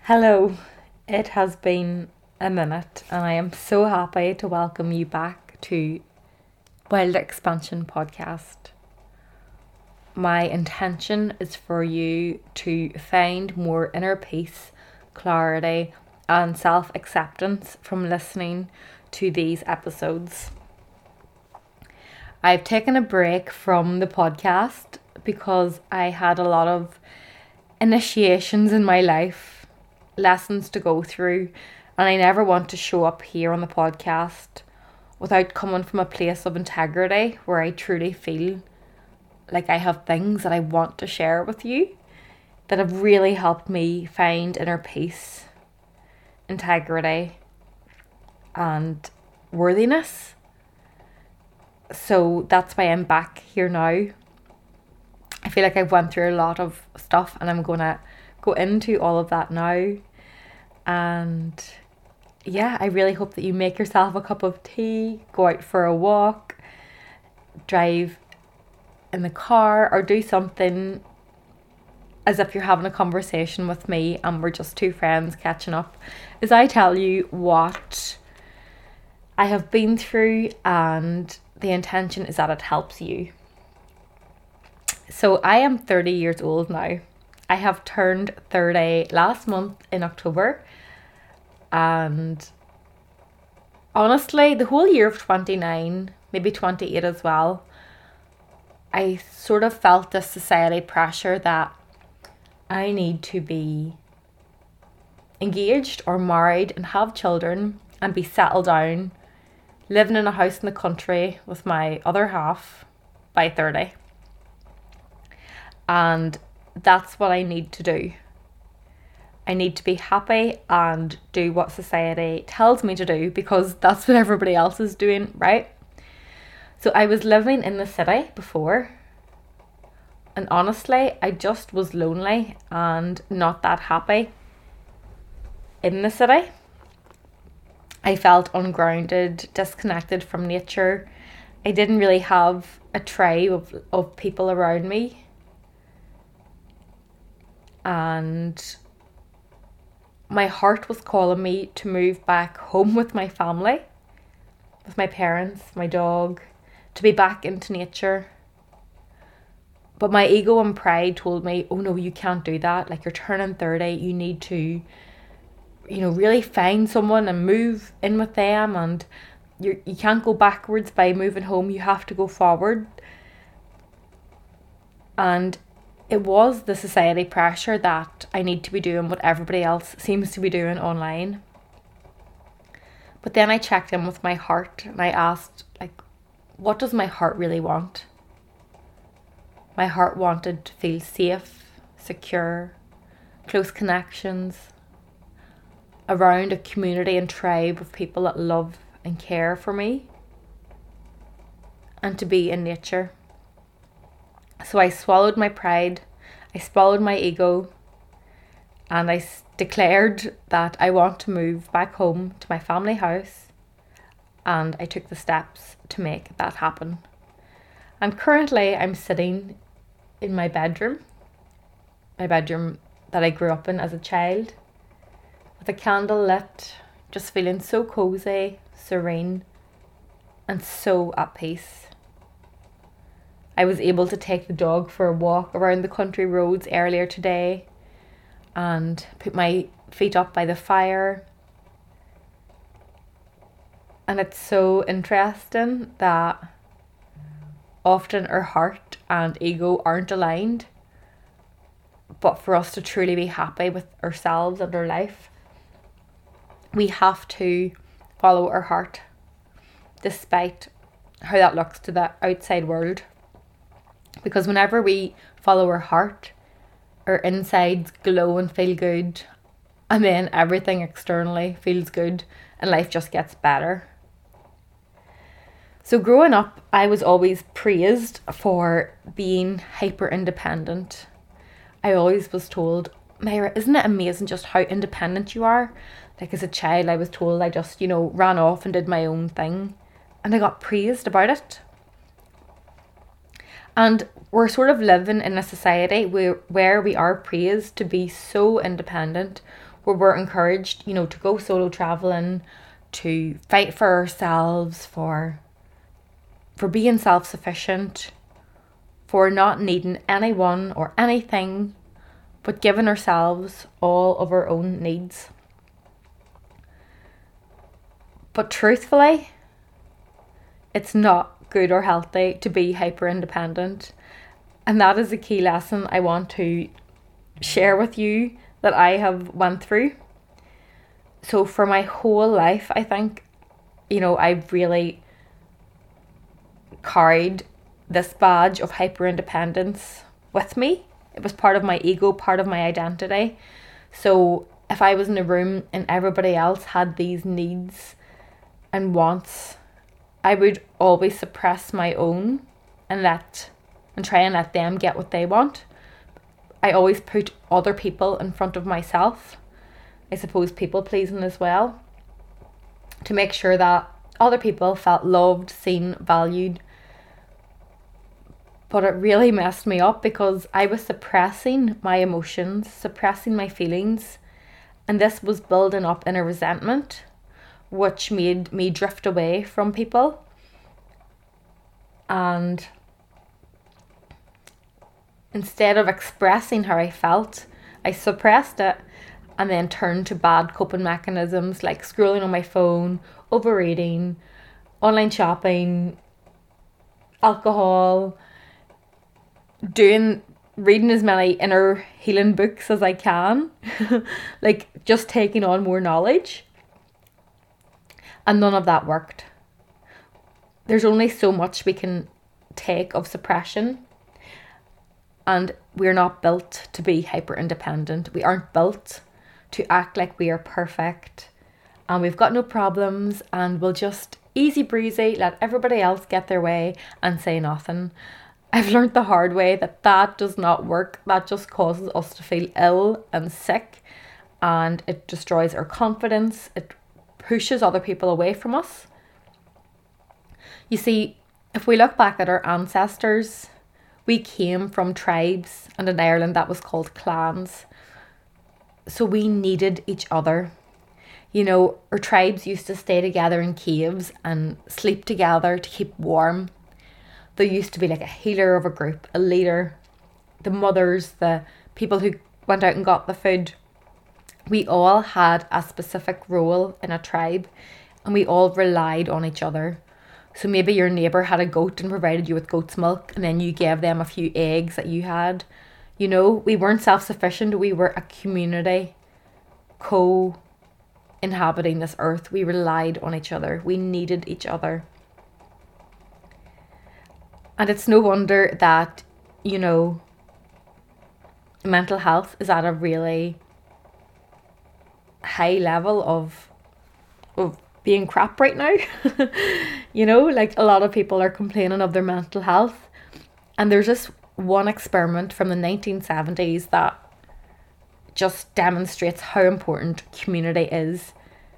Hello, it has been a minute, and I am so happy to welcome you back to Wild Expansion Podcast. My intention is for you to find more inner peace, clarity, and self acceptance from listening to these episodes. I've taken a break from the podcast because I had a lot of initiations in my life, lessons to go through, and I never want to show up here on the podcast without coming from a place of integrity where I truly feel like I have things that I want to share with you that have really helped me find inner peace, integrity, and worthiness. So that's why I'm back here now. I feel like I've went through a lot of stuff and I'm gonna go into all of that now. And yeah, I really hope that you make yourself a cup of tea, go out for a walk, drive in the car, or do something as if you're having a conversation with me and we're just two friends catching up as I tell you what I have been through, and the intention is that it helps you. So I am 30 years old now. I have turned 30 last month in October, and honestly the whole year of 29, maybe 28 as well, I sort of felt this society pressure that I need to be engaged or married and have children and be settled down, living in a house in the country with my other half by 30. And that's what I need to do. I need to be happy and do what society tells me to do because that's what everybody else is doing, right? So I was living in the city before, and honestly, I just was lonely and not that happy in the city. I felt ungrounded, disconnected from nature. I didn't really have a tribe of people around me. And my heart was calling me to move back home with my family, with my parents, my dog, to be back into nature. But my ego and pride told me, oh no, you can't do that. Like, you're turning 30, you need to, really find someone and move in with them, and you can't go backwards by moving home, you have to go forward. And it was the society pressure that I need to be doing what everybody else seems to be doing online. But then I checked in with my heart and I asked, what does my heart really want? My heart wanted to feel safe, secure, close connections, around a community and tribe of people that love and care for me, and to be in nature. So I swallowed my pride, I swallowed my ego, and I declared that I want to move back home to my family house, and I took the steps to make that happen. And currently I'm sitting in my bedroom that I grew up in as a child, with a candle lit, just feeling so cozy, serene, and so at peace. I was able to take the dog for a walk around the country roads earlier today and put my feet up by the fire. And it's so interesting that often our heart and ego aren't aligned, but for us to truly be happy with ourselves and our life, we have to follow our heart, despite how that looks to the outside world. Because whenever we follow our heart, our insides glow and feel good, and then everything externally feels good and life just gets better. So growing up, I was always praised for being hyper independent. I always was told, Myra, isn't it amazing just how independent you are? Like, as a child, I was told I just, ran off and did my own thing. And I got praised about it. And we're sort of living in a society where we are praised to be so independent, where we're encouraged, you know, to go solo traveling, to fight for ourselves, for being self-sufficient, for not needing anyone or anything, but giving ourselves all of our own needs. But truthfully, it's not good or healthy to be hyper independent. And that is a key lesson I want to share with you that I have went through. So for my whole life, I think, you know, I've really carried this badge of hyper independence with me. It was part of my ego, part of my identity. So if I was in a room and everybody else had these needs and wants, I would always suppress my own and try and let them get what they want. I always put other people in front of myself. I suppose people pleasing as well, to make sure that other people felt loved, seen, valued. But it really messed me up because I was suppressing my emotions, suppressing my feelings, and this was building up in a resentment, which made me drift away from people. And instead of expressing how I felt, I suppressed it and then turned to bad coping mechanisms like scrolling on my phone, overeating, online shopping, alcohol, reading as many inner healing books as I can, like just taking on more knowledge. And none of that worked. There's only so much we can take of suppression. And we're not built to be hyper independent. We aren't built to act like we are perfect and we've got no problems and we'll just easy breezy let everybody else get their way and say nothing. I've learned the hard way that does not work. That just causes us to feel ill and sick, and it destroys our confidence. It pushes other people away from us. You see, if we look back at our ancestors, we came from tribes, and in Ireland that was called clans. So we needed each other. You know, our tribes used to stay together in caves and sleep together to keep warm. There used to be like a healer of a group, a leader, the mothers, the people who went out and got the food. We all had a specific role in a tribe and we all relied on each other. So maybe your neighbour had a goat and provided you with goat's milk, and then you gave them a few eggs that you had. You know, we weren't self-sufficient. We were a community co-inhabiting this earth. We relied on each other. We needed each other. And it's no wonder that, you know, mental health is at a really high level of being crap right now. You know, like a lot of people are complaining of their mental health. And there's this one experiment from the 1970s that just demonstrates how important community is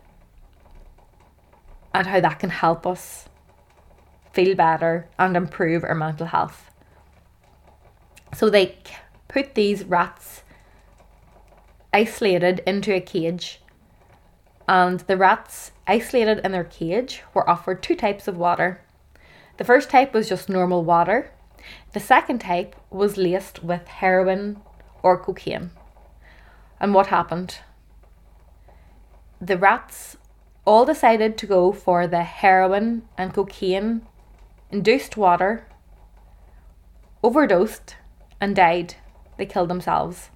and how that can help us feel better and improve our mental health. So they put these rats isolated into a cage, and the rats isolated in their cage were offered two types of water. The first type was just normal water. The second type was laced with heroin or cocaine. And what happened? The rats all decided to go for the heroin and cocaine induced water, overdosed, and died. They killed themselves.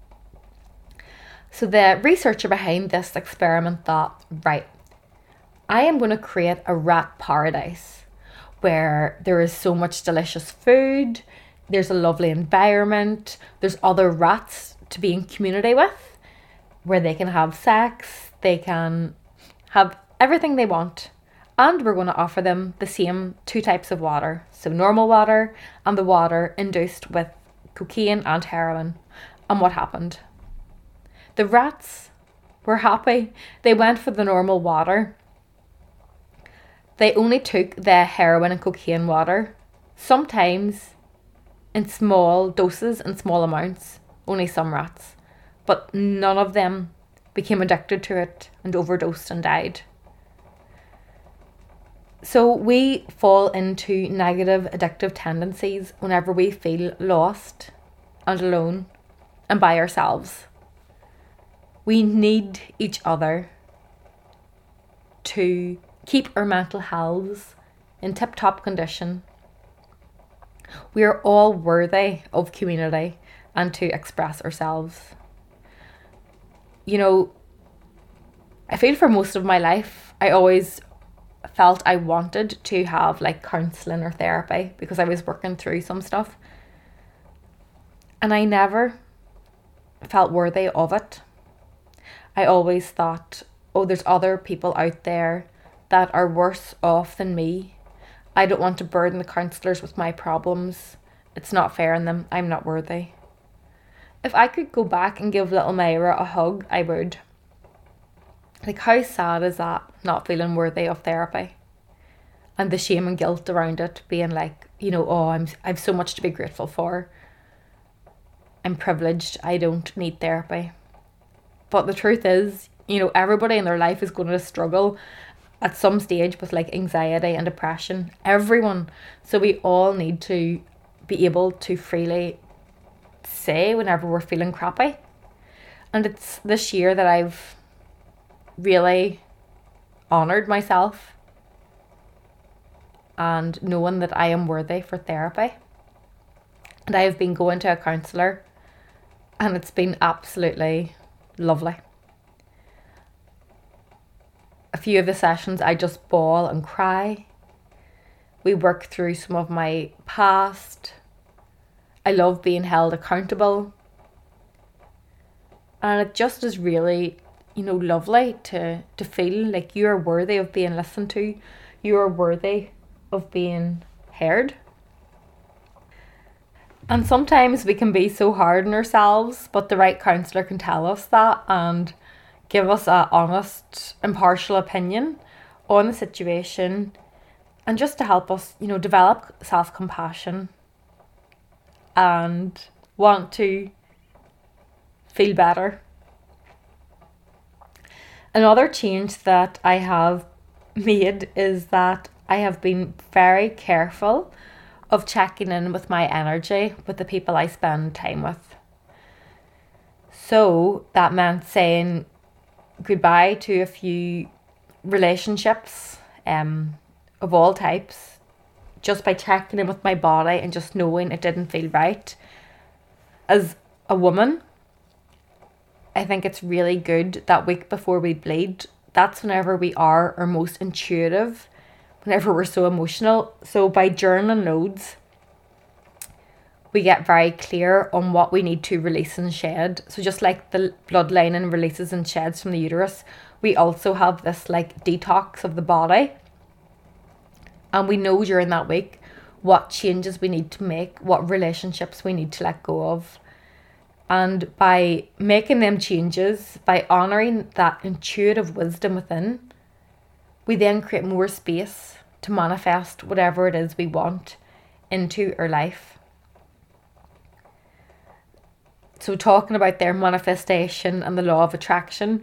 So the researcher behind this experiment thought, right, I am going to create a rat paradise where there is so much delicious food, there's a lovely environment, there's other rats to be in community with, where they can have sex, they can have everything they want. And we're going to offer them the same two types of water. So normal water and the water induced with cocaine and heroin. And what happened? The rats were happy. They went for the normal water. They only took the heroin and cocaine water, sometimes in small doses and small amounts, only some rats. But none of them became addicted to it, and overdosed and died. So we fall into negative addictive tendencies whenever we feel lost and alone and by ourselves. We need each other to keep our mental health in tip-top condition. We are all worthy of community and to express ourselves. You know, I feel for most of my life, I always felt I wanted to have like counselling or therapy because I was working through some stuff. And I never felt worthy of it. I always thought, oh, there's other people out there that are worse off than me. I don't want to burden the counsellors with my problems. It's not fair on them. I'm not worthy. If I could go back and give little Myra a hug, I would. Like, how sad is that, not feeling worthy of therapy? And the shame and guilt around it, being like, you know, oh, I've so much to be grateful for. I'm privileged. I don't need therapy. But the truth is, you know, everybody in their life is going to struggle at some stage with like anxiety and depression. Everyone. So we all need to be able to freely say whenever we're feeling crappy. And it's this year that I've really honoured myself and knowing that I am worthy for therapy. And I have been going to a counsellor and it's been absolutely lovely. A few of the sessions I just bawl and cry. We work through some of my past. I love being held accountable. And it just is really, you know, lovely to feel like you are worthy of being listened to. You are worthy of being heard. And sometimes we can be so hard on ourselves, but the right counsellor can tell us that and give us an honest, impartial opinion on the situation, and just to help us, you know, develop self-compassion and want to feel better. Another change that I have made is that I have been very careful of checking in with my energy with the people I spend time with. So that meant saying goodbye to a few relationships of all types, just by checking in with my body and just knowing it didn't feel right. As a woman, I think it's really good that week before we bleed. That's whenever we are our most intuitive, whenever we're so emotional. So by journaling loads, we get very clear on what we need to release and shed. So just like the blood lining releases and sheds from the uterus, we also have this like detox of the body. And we know during that week what changes we need to make, what relationships we need to let go of. And by making them changes, by honouring that intuitive wisdom within, we then create more space to manifest whatever it is we want into our life. So talking about their manifestation and the law of attraction,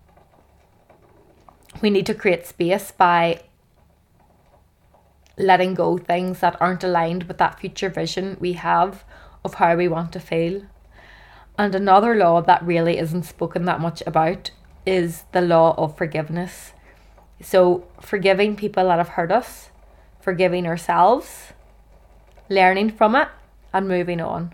we need to create space by letting go things that aren't aligned with that future vision we have of how we want to feel. And another law that really isn't spoken that much about is the law of forgiveness. So forgiving people that have hurt us, forgiving ourselves, learning from it and moving on.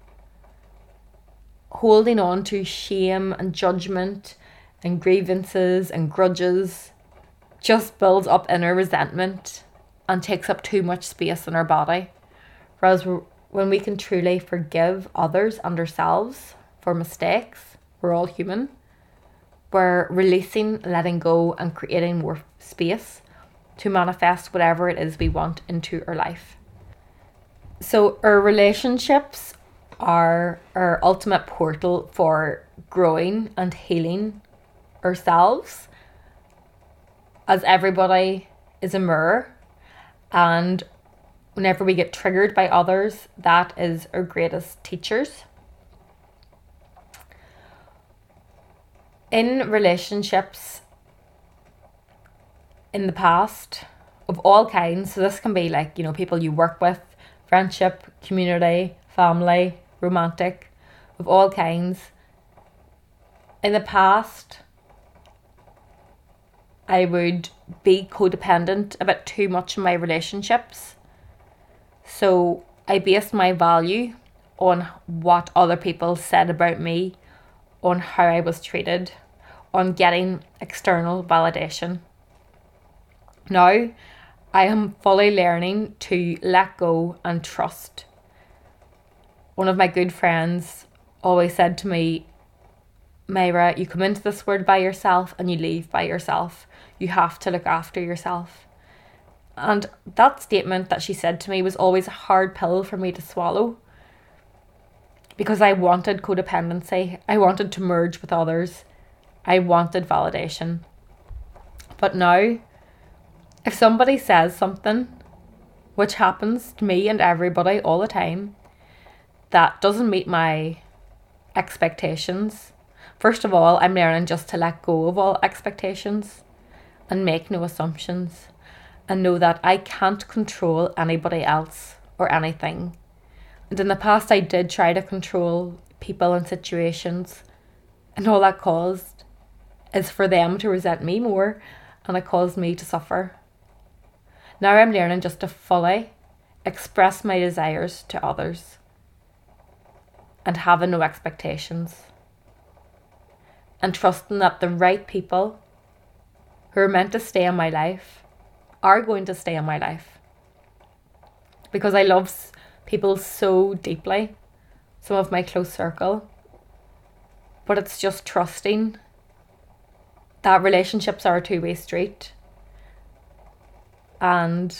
Holding on to shame and judgment and grievances and grudges just builds up inner resentment and takes up too much space in our body. Whereas when we can truly forgive others and ourselves for mistakes, we're all human, we're releasing, letting go and creating more space to manifest whatever it is we want into our life. So our relationships are our ultimate portal for growing and healing ourselves, as everybody is a mirror, and whenever we get triggered by others, that is our greatest teachers. in relationships in the past of all kinds, so this can be like, people you work with, friendship, community, family, romantic, of all kinds. In the past, I would be codependent a bit too much in my relationships. So I based my value on what other people said about me, on how I was treated, on getting external validation. Now, I am fully learning to let go and trust. One of my good friends always said to me, Myra, you come into this world by yourself and you leave by yourself. You have to look after yourself. And that statement that she said to me was always a hard pill for me to swallow, because I wanted codependency. I wanted to merge with others. I wanted validation. But now, if somebody says something, which happens to me and everybody all the time, that doesn't meet my expectations, first of all, I'm learning just to let go of all expectations and make no assumptions, and know that I can't control anybody else or anything. And in the past, I did try to control people and situations, and all that caused is for them to resent me more, and it caused me to suffer. Now I'm learning just to fully express my desires to others and having no expectations, and trusting that the right people who are meant to stay in my life are going to stay in my life, because I love people so deeply, some of my close circle. But it's just trusting that relationships are a two-way street, and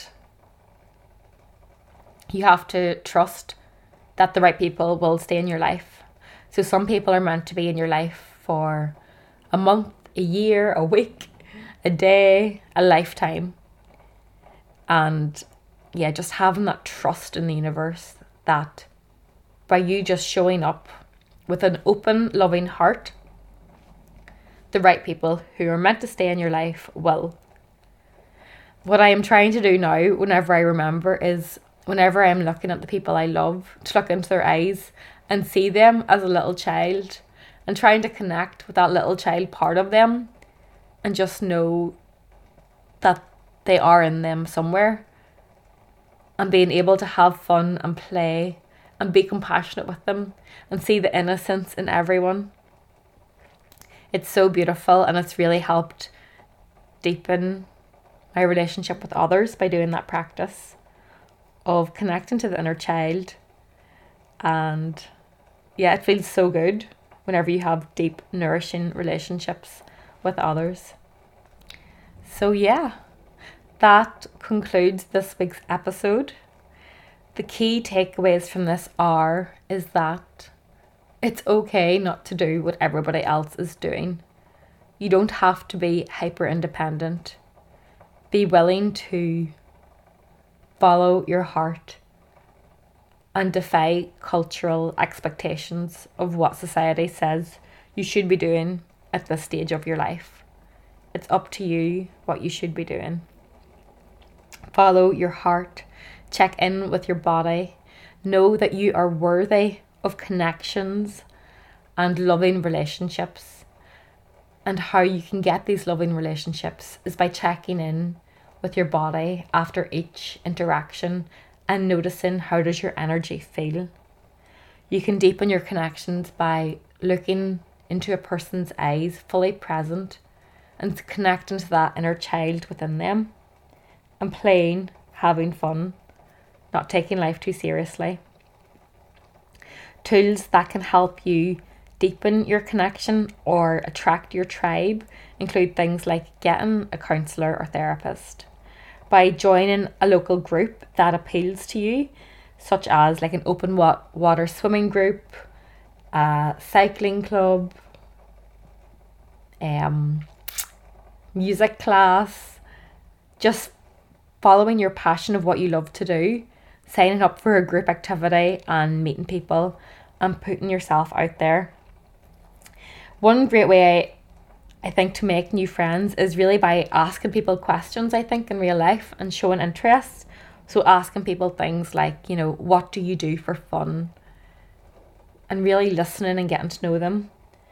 you have to trust that the right people will stay in your life. So some people are meant to be in your life for a month, a year, a week, a day, a lifetime. And yeah, just having that trust in the universe that by you just showing up with an open, loving heart, the right people who are meant to stay in your life will. What I am trying to do now, whenever I remember, is whenever I'm looking at the people I love, to look into their eyes and see them as a little child, and trying to connect with that little child part of them, and just know that they are in them somewhere, and being able to have fun and play and be compassionate with them and see the innocence in everyone. It's so beautiful, and it's really helped deepen my relationship with others by doing that practice of connecting to the inner child. And yeah, it feels so good whenever you have deep, nourishing relationships with others. So yeah, that concludes this week's episode. The key takeaways from this is that it's okay not to do what everybody else is doing. You don't have to be hyper independent. Be willing to follow your heart and defy cultural expectations of what society says you should be doing at this stage of your life. It's up to you what you should be doing. Follow your heart. Check in with your body. Know that you are worthy of connections and loving relationships. And how you can get these loving relationships is by checking in with your body after each interaction and noticing how does your energy feel. You can deepen your connections by looking into a person's eyes, fully present, and connecting to that inner child within them, and playing, having fun, not taking life too seriously. Tools that can help you deepen your connection or attract your tribe include things like getting a counsellor or therapist, by joining a local group that appeals to you, such as like an open water swimming group, a cycling club, music class, just following your passion of what you love to do, signing up for a group activity and meeting people and putting yourself out there. One great way I think to make new friends is really by asking people questions, I think, in real life and showing interest. So asking people things like, you know, what do you do for fun? And really listening and getting to know them.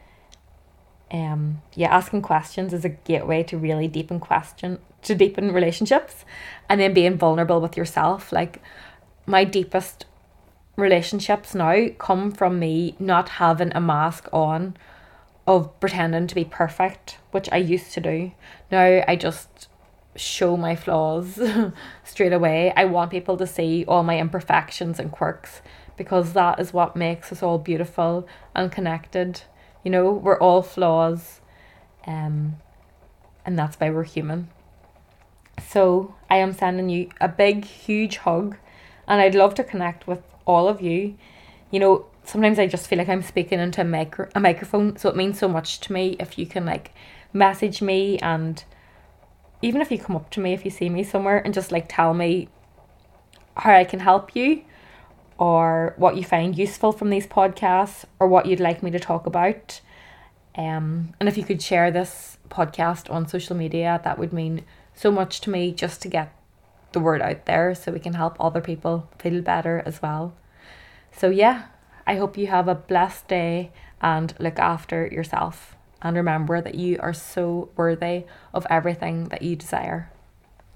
Asking questions is a gateway to really deepen relationships, and then being vulnerable with yourself. Like, my deepest relationships now come from me not having a mask on of pretending to be perfect, which I used to do. Now I just show my flaws straight away. I want people to see all my imperfections and quirks, because that is what makes us all beautiful and connected. You know, we're all flaws, and that's why we're human. So I am sending you a big, huge hug, and I'd love to connect with all of you. You know, sometimes I just feel like I'm speaking into a microphone, so it means so much to me if you can like message me, and even if you come up to me if you see me somewhere and just like tell me how I can help you, or what you find useful from these podcasts, or what you'd like me to talk about. And if you could share this podcast on social media, that would mean so much to me, just to get the word out there so we can help other people feel better as well. So yeah, I hope you have a blessed day and look after yourself. And remember that you are so worthy of everything that you desire.